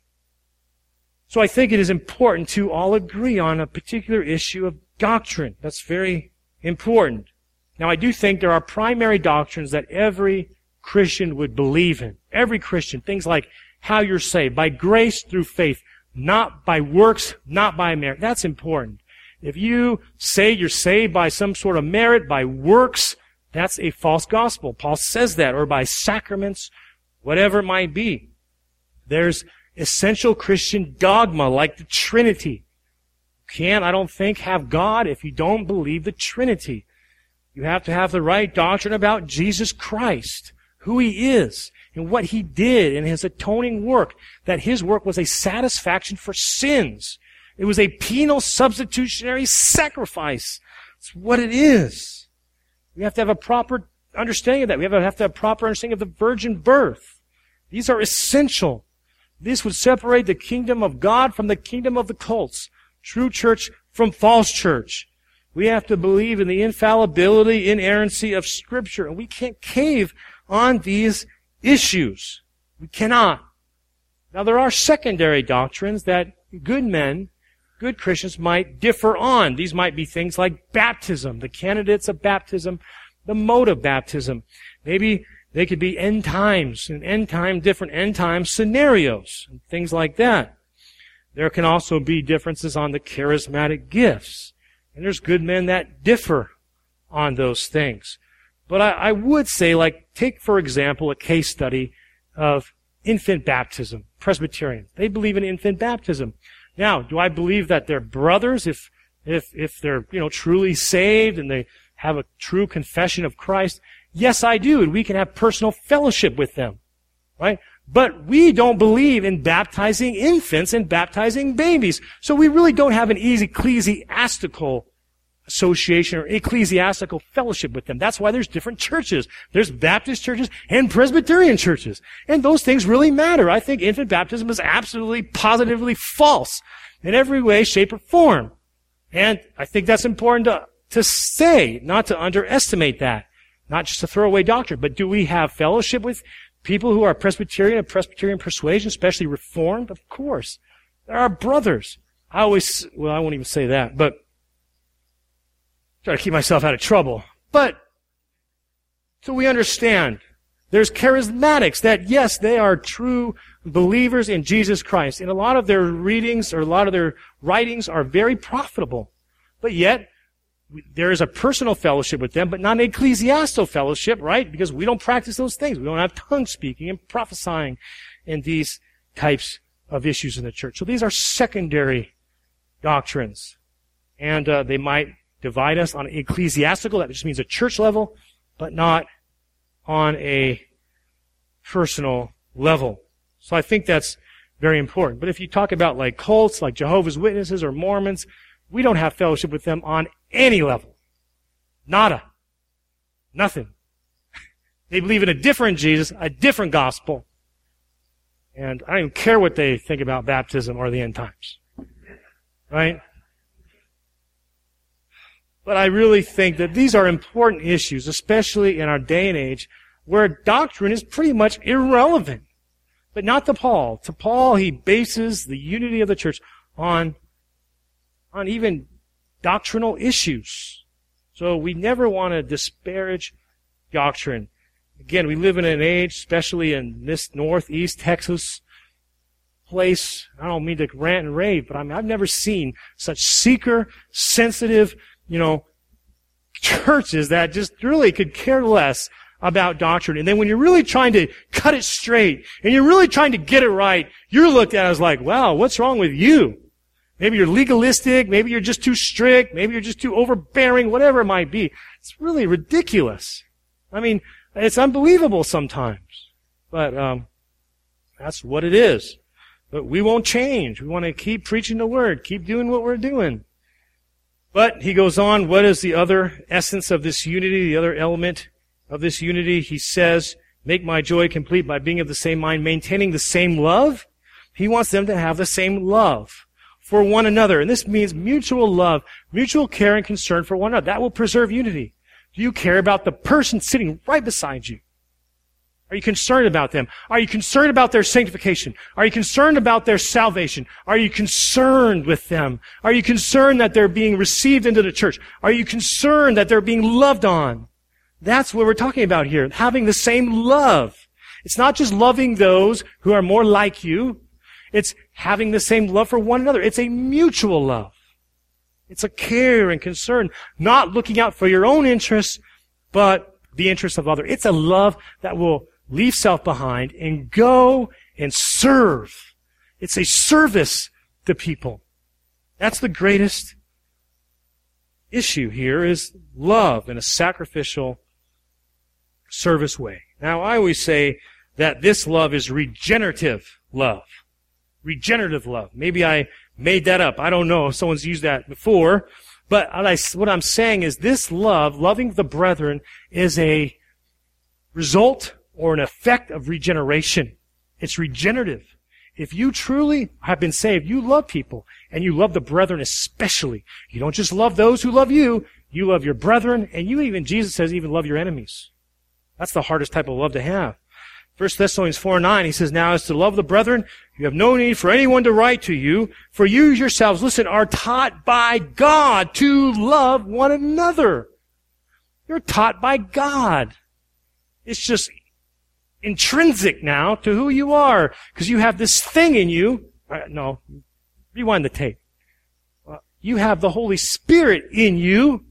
So I think it is important to all agree on a particular issue of doctrine. That's very important. Now, I do think there are primary doctrines that every Christian would believe in. Every Christian. Things like how you're saved. By grace through faith. Not by works, not by merit. That's important. If you say you're saved by some sort of merit, by works, that's a false gospel. Paul says that. Or by sacraments, whatever it might be. There's essential Christian dogma like the Trinity. You can't, I don't think, have God if you don't believe the Trinity. You have to have the right doctrine about Jesus Christ, who He is, and what He did in His atoning work, that His work was a satisfaction for sins. It was a penal substitutionary sacrifice. It's what it is. We have to have a proper understanding of that. We have to have a proper understanding of the virgin birth. These are essential. This would separate the kingdom of God from the kingdom of the cults. True church from false church. We have to believe in the infallibility, inerrancy of Scripture. And we can't cave on these issues. We cannot. Now, there are secondary doctrines that good men, good Christians might differ on. These might be things like baptism, the candidates of baptism, the mode of baptism. Maybe they could be end times and different end time scenarios and things like that. There can also be differences on the charismatic gifts. And there's good men that differ on those things. But I would say, take for example a case study of infant baptism. Presbyterians, they believe in infant baptism. Now, do I believe that they're brothers if they're, truly saved and they have a true confession of Christ? Yes, I do, and we can have personal fellowship with them, right? But we don't believe in baptizing infants and baptizing babies. So we really don't have an easy ecclesiastical association or ecclesiastical fellowship with them. That's why there's different churches. There's Baptist churches and Presbyterian churches. And those things really matter. I think infant baptism is absolutely, positively false in every way, shape, or form. And I think that's important to say, not to underestimate that. Not just a throwaway doctrine, but do we have fellowship with people who are Presbyterian and Presbyterian persuasion, especially Reformed? Of course. They're our brothers. I won't even say that, but try to keep myself out of trouble. But, so we understand. There's charismatics that, yes, they are true believers in Jesus Christ. And a lot of their readings or a lot of their writings are very profitable. But yet, there is a personal fellowship with them, but not an ecclesiastical fellowship, right? Because we don't practice those things. We don't have tongue speaking and prophesying in these types of issues in the church. So these are secondary doctrines. And they might divide us on ecclesiastical, that just means a church level, but not on a personal level. So I think that's very important. But if you talk about like cults, like Jehovah's Witnesses or Mormons, we don't have fellowship with them on any level. Nada. Nothing. They believe in a different Jesus, a different gospel. And I don't even care what they think about baptism or the end times. Right? But I really think that these are important issues, especially in our day and age, where doctrine is pretty much irrelevant. But not to Paul. To Paul, he bases the unity of the church on even doctrinal issues. So we never want to disparage doctrine. Again, we live in an age, especially in this northeast Texas place, I don't mean to rant and rave, but I've never seen such seeker-sensitive, churches that just really could care less about doctrine. And then when you're really trying to cut it straight, and you're really trying to get it right, you're looked at as like, wow, what's wrong with you? Maybe you're legalistic, maybe you're just too strict, maybe you're just too overbearing, whatever it might be. It's really ridiculous. It's unbelievable sometimes. But that's what it is. But we won't change. We want to keep preaching the Word, keep doing what we're doing. But he goes on, what is the other essence of this unity, the other element of this unity? He says, make my joy complete by being of the same mind, maintaining the same love. He wants them to have the same love for one another. And this means mutual love, mutual care and concern for one another. That will preserve unity. Do you care about the person sitting right beside you? Are you concerned about them? Are you concerned about their sanctification? Are you concerned about their salvation? Are you concerned with them? Are you concerned that they're being received into the church? Are you concerned that they're being loved on? That's what we're talking about here, having the same love. It's not just loving those who are more like you. It's having the same love for one another. It's a mutual love. It's a care and concern, not looking out for your own interests, but the interests of others. It's a love that will leave self behind and go and serve. It's a service to people. That's the greatest issue here, is love in a sacrificial service way. Now, I always say that this love is regenerative love. Regenerative love. Maybe I made that up. I don't know if someone's used that before. But what I'm saying is this love, loving the brethren, is a result or an effect of regeneration. It's regenerative. If you truly have been saved, you love people, and you love the brethren especially. You don't just love those who love you. You love your brethren, and you even, Jesus says, even love your enemies. That's the hardest type of love to have. 1 Thessalonians 4:9, he says, now as to love the brethren, you have no need for anyone to write to you, for you yourselves, listen, are taught by God to love one another. You're taught by God. It's just intrinsic now to who you are, because you have this thing in you. No, rewind the tape. You have the Holy Spirit in you,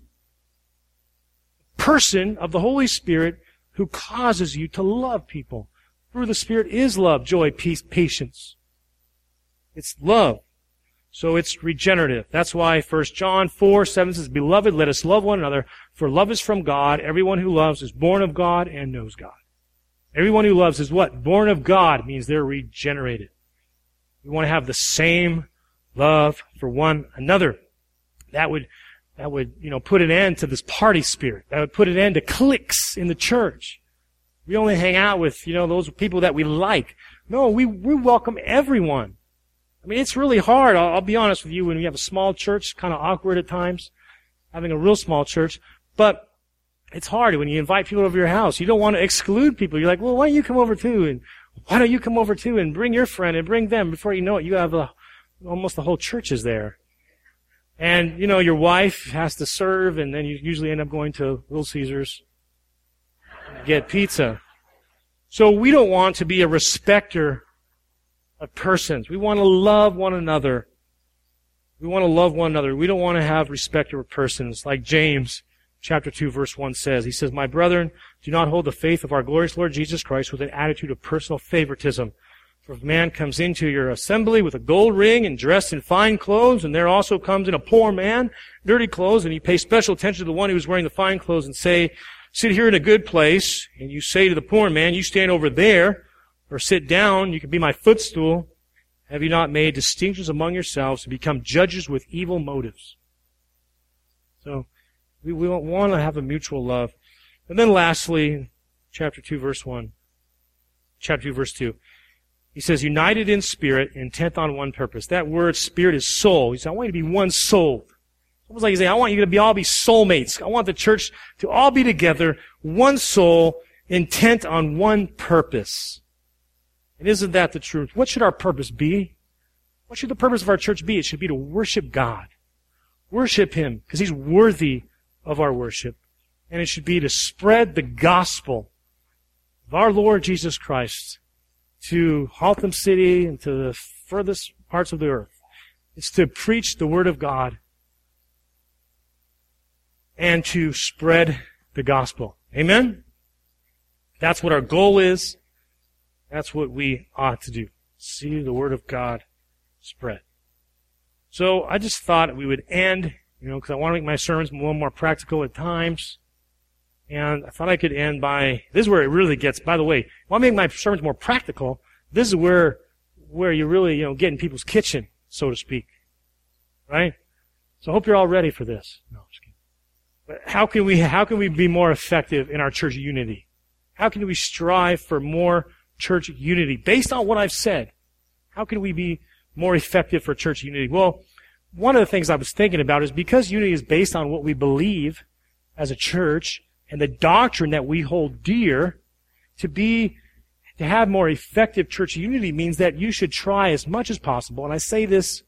person of the Holy Spirit who causes you to love people. Through the Spirit is love, joy, peace, patience. It's love. So it's regenerative. That's why 1 John 4:7 says, beloved, let us love one another, for love is from God. Everyone who loves is born of God and knows God. Everyone who loves is what? Born of God means they're regenerated. We want to have the same love for one another. That would, put an end to this party spirit. That would put an end to cliques in the church. We only hang out with, those people that we like. No, we welcome everyone. I mean, it's really hard. I'll be honest with you. When we have a small church, kind of awkward at times, having a real small church. But it's hard when you invite people over your house. You don't want to exclude people. You're like, well, why don't you come over too? And why don't you come over too? And bring your friend and bring them. Before you know it, you have almost the whole church is there. And, your wife has to serve, and then you usually end up going to Little Caesars to get pizza. So we don't want to be a respecter of persons. We want to love one another. We want to love one another. We don't want to have respect for persons. Like James chapter 2, verse 1 says. He says, my brethren, do not hold the faith of our glorious Lord Jesus Christ with an attitude of personal favoritism. For if a man comes into your assembly with a gold ring and dressed in fine clothes, and there also comes in a poor man, dirty clothes, and you pay special attention to the one who is wearing the fine clothes and say, sit here in a good place, and you say to the poor man, you stand over there, or sit down, you can be my footstool. Have you not made distinctions among yourselves to become judges with evil motives? So, we want to have a mutual love. And then lastly, chapter 2, verse 2, he says, united in spirit, intent on one purpose. That word spirit is soul. He said, I want you to be one soul. It's almost like he's saying, I want you to all be soulmates. I want the church to all be together, one soul, intent on one purpose. And isn't that the truth? What should our purpose be? What should the purpose of our church be? It should be to worship God. Worship Him, because He's worthy of our worship. And it should be to spread the gospel of our Lord Jesus Christ to Haltom City and to the furthest parts of the earth. It's to preach the Word of God and to spread the gospel. Amen? That's what our goal is. That's what we ought to do. See the Word of God spread. So I just thought we would end, because I want to make my sermons a little more practical at times. And I thought I could end by, this is where it really gets, by the way, I want to make my sermons more practical. This is where you really, get in people's kitchen, so to speak. Right? So I hope you're all ready for this. No, I'm just kidding. But how can we be more effective in our church unity? How can we strive for more church unity? Based on what I've said, how can we be more effective for church unity? Well, one of the things I was thinking about is because unity is based on what we believe as a church and the doctrine that we hold dear, to have more effective church unity means that you should try as much as possible. And I say this,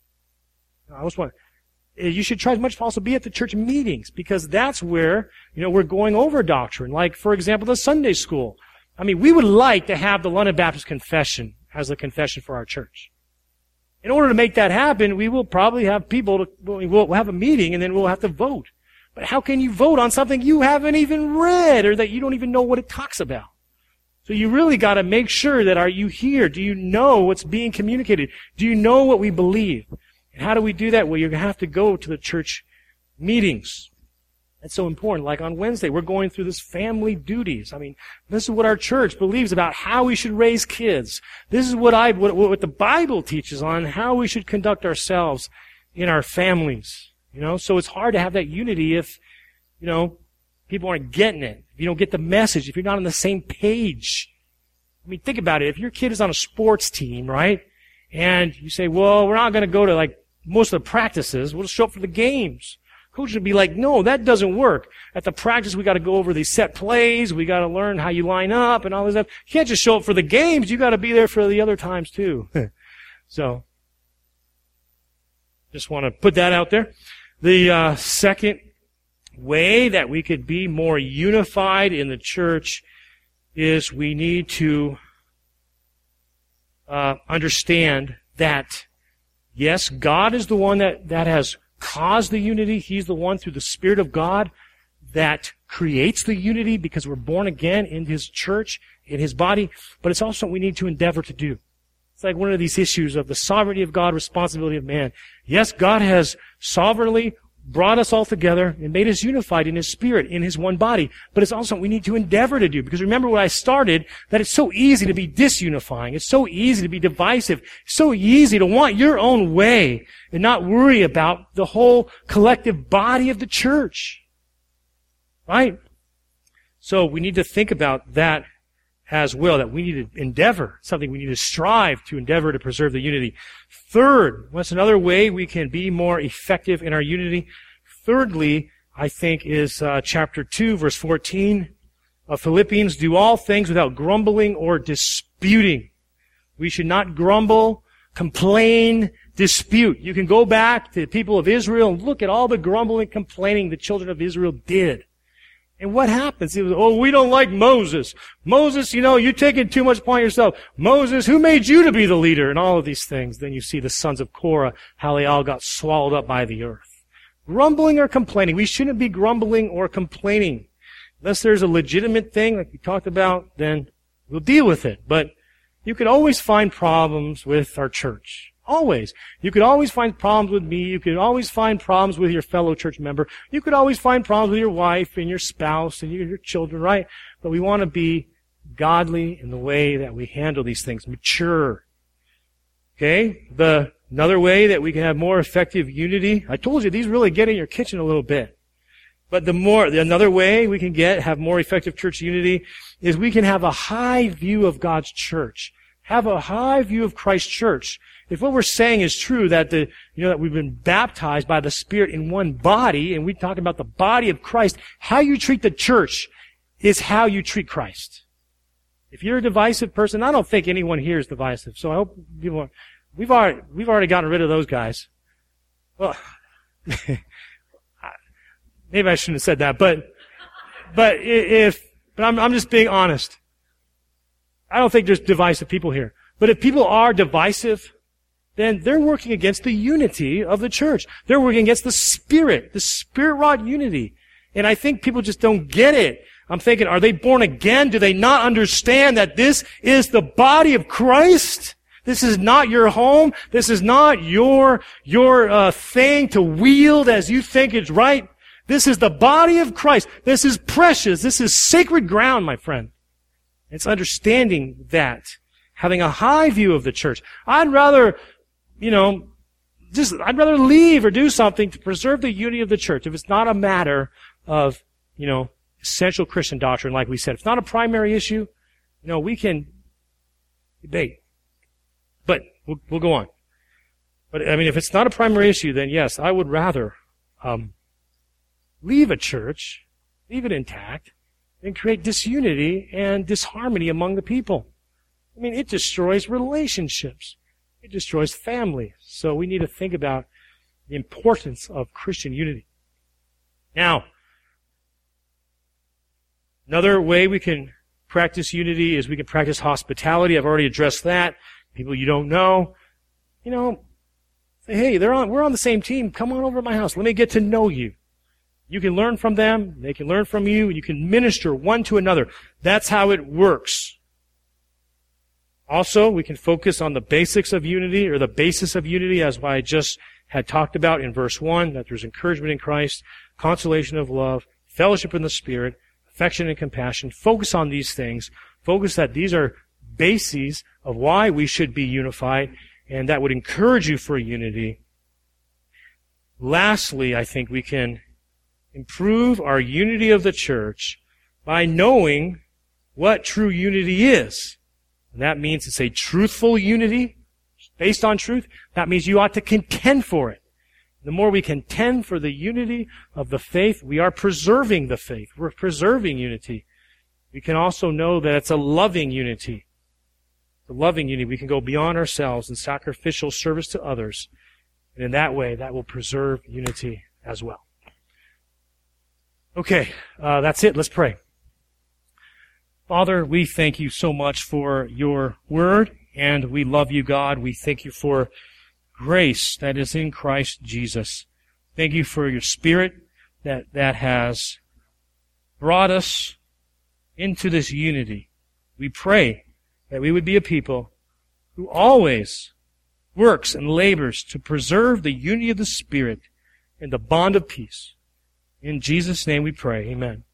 you should try as much as possible to be at the church meetings, because that's where, we're going over doctrine. Like, for example, the Sunday school. I mean, we would like to have the London Baptist Confession as the confession for our church. In order to make that happen, we will probably have we'll have a meeting and then we'll have to vote. But how can you vote on something you haven't even read or that you don't even know what it talks about? So you really got to make sure that, are you here? Do you know what's being communicated? Do you know what we believe? And how do we do that? Well, you have to go to the church meetings. That's so important. Like on Wednesday, we're going through this family duties. I mean, this is what our church believes about how we should raise kids. This is what the Bible teaches on how we should conduct ourselves in our families. So it's hard to have that unity if, people aren't getting it. If you don't get the message, if you're not on the same page. I mean, think about it. If your kid is on a sports team, right? And you say, well, we're not going to go to most of the practices. We'll just show up for the games. Coach would be like, no, that doesn't work. At the practice, we got to go over these set plays. We got to learn how you line up and all this stuff. You can't just show up for the games. You got to be there for the other times too. So, just want to put that out there. The second way that we could be more unified in the church is we need to understand that, yes, God is the one that has caused the unity. He's the one through the Spirit of God that creates the unity because we're born again in His church, in His body. But it's also what we need to endeavor to do. It's like one of these issues of the sovereignty of God, responsibility of man. Yes, God has sovereignly brought us all together and made us unified in His Spirit, in His one body. But it's also what we need to endeavor to do. Because remember what I started, that it's so easy to be disunifying. It's so easy to be divisive. It's so easy to want your own way and not worry about the whole collective body of the church. Right? So we need to think about that as well, that we need to endeavor, something we need to strive to endeavor to preserve the unity. Third, what's another way we can be more effective in our unity? Thirdly, I think, is chapter 2, verse 14 of Philippians. Do all things without grumbling or disputing. We should not grumble, complain, dispute. You can go back to the people of Israel and look at all the grumbling, complaining the children of Israel did. And what happens? It was, we don't like Moses. Moses, you're taking too much upon yourself. Moses, who made you to be the leader? And all of these things. Then you see the sons of Korah, how they all got swallowed up by the earth. Grumbling or complaining. We shouldn't be grumbling or complaining. Unless there's a legitimate thing like we talked about, then we'll deal with it. But you could always find problems with our church. Always. You could always find problems with me. You could always find problems with your fellow church member. You could always find problems with your wife and your spouse and your children, right? But we want to be godly in the way that we handle these things. Mature. Okay? Another way that we can have more effective unity. I told you, these really get in your kitchen a little bit. But another way we can have more effective church unity is we can have a high view of God's church. Have a high view of Christ's church. If what we're saying is true, that that we've been baptized by the Spirit in one body, and we talk about the body of Christ, how you treat the church is how you treat Christ. If you're a divisive person, I don't think anyone here is divisive. So I hope we've already gotten rid of those guys. Well, maybe I shouldn't have said that, but I'm just being honest. I don't think there's divisive people here. But if people are divisive, then they're working against the unity of the church. They're working against the Spirit-wrought unity. And I think people just don't get it. I'm thinking, are they born again? Do they not understand that this is the body of Christ? This is not your home. This is not your thing to wield as you think it's right. This is the body of Christ. This is precious. This is sacred ground, my friend. It's understanding that. Having a high view of the church. I'd rather, I'd rather leave or do something to preserve the unity of the church if it's not a matter of, essential Christian doctrine, like we said. If it's not a primary issue, we can debate. But we'll go on. But, if it's not a primary issue, then yes, I would rather leave a church, leave it intact, than create disunity and disharmony among the people. It destroys relationships. It destroys family. So we need to think about the importance of Christian unity. Now, another way we can practice unity is we can practice hospitality. I've already addressed that. People you don't know, say, hey, we're on the same team. Come on over to my house. Let me get to know you. You can learn from them. They can learn from you. You can minister one to another. That's how it works. Also, we can focus on the basics of unity, or the basis of unity, as I just had talked about in verse 1, that there's encouragement in Christ, consolation of love, fellowship in the Spirit, affection and compassion. Focus on these things. Focus that these are bases of why we should be unified, and that would encourage you for unity. Lastly, I think we can improve our unity of the church by knowing what true unity is. And that means it's a truthful unity based on truth. That means you ought to contend for it. The more we contend for the unity of the faith, we are preserving the faith. We're preserving unity. We can also know that it's a loving unity. The loving unity. We can go beyond ourselves in sacrificial service to others. And in that way, that will preserve unity as well. Okay, that's it. Let's pray. Father, we thank you so much for your word, and we love you, God. We thank you for grace that is in Christ Jesus. Thank you for your Spirit that has brought us into this unity. We pray that we would be a people who always works and labors to preserve the unity of the Spirit in the bond of peace. In Jesus' name we pray. Amen.